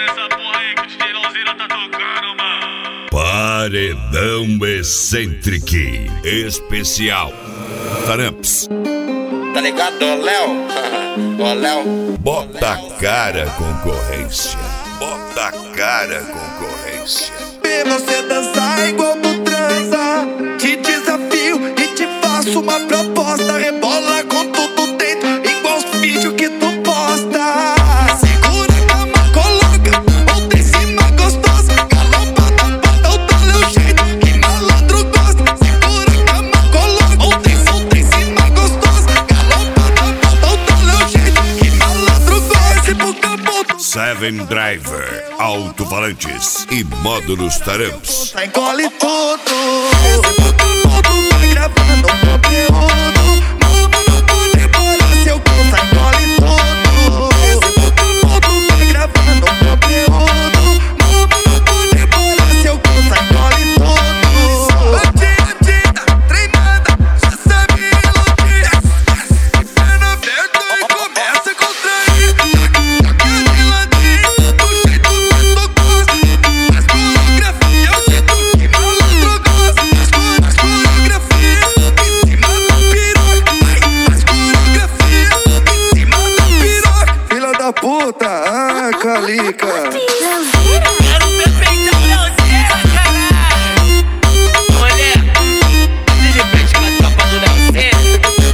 nessa porra aí que o DJ Lauzira tá tocando, mano. Paredão Eccentric Especial Taramps. Tá ligado, Léo? Ô, Léo. Bota a cara, concorrência. Bota a cara, concorrência. Ver você dançar igual tu transa. Te desafio e te faço uma proposta. Rebola com tudo dentro, igual os vídeos que tu posta. Segura a cama, coloca outra em cima gostosa. Galopada, bota o teu jeito, que malandro gosta. Segura a cama, coloca outra em cima gostosa. Galopada, bota o teu jeito, que malandro gosta. Pro campo Seven Driver, alto-falantes e módulos Taramps. engole tudo. Esse todo vai gravando conteúdo. Mama não pode parar, seu cu sai engole tudo. Esse todo vai gravando conteúdo. Mama não pode parar, seu cu sai engole tudo. Bandida, treinada, já sabe iludir. Perna aberta e começa a contrair. Taca de ladinho, do jeito que tu gosta. Faz coreografia, é o jeito que malandro gosta. Faz coreografia em cima do piroca. Faz coreografia em cima do piroca. Filha da puta, Calica. Quero ver peitão Lauzira, caralho. Olha, de frente com a tropa do Lauzira.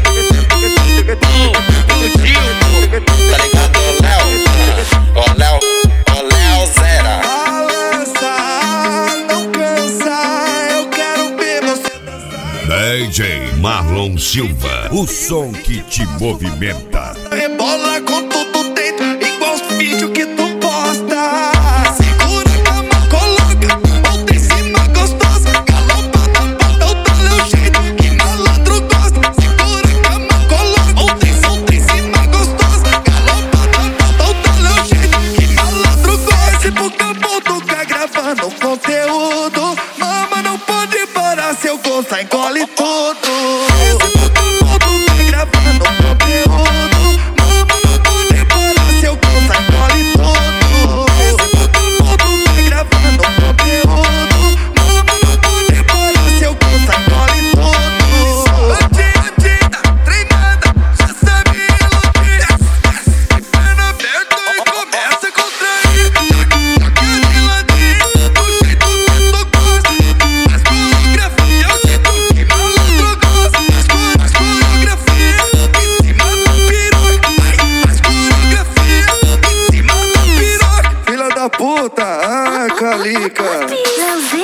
Tá ligado, Léo? Ô, Léo. Ô, Léo Zera. Balança, não cansa. Eu quero ver você dançar. DJ Marlon Silva, o som que te movimenta. Rebola com tudo dentro, igual os vídeos que tu posta. Segura a cama, coloca outra em cima gostosa. Galopada, bota o teu jeito, que malandro gosta. Segura a cama, coloca outra em cima gostosa. Galopada, bota o teu jeito, que malandro gosta. Pro campo tu tá gravando conteúdo. Mama não pode parar, seu gosto engole tudo. Esse campo tu tá gravando conteúdo. Mama não pode parar, seu gosto engole tudo. Esse campo tu tá gravando conteúdo. Mama não pode parar, seu gosto engole tudo. Bandida, treinada, já sabe iludir. Perna aberta e começa a contrair. Taca de ladinho, do jeito que tu gosta. Faz coreografia, é o jeito que malandro gosta. Faz coreografia em cima do piroca. Faz coreografia em cima do piroca. Filha da puta, Calica.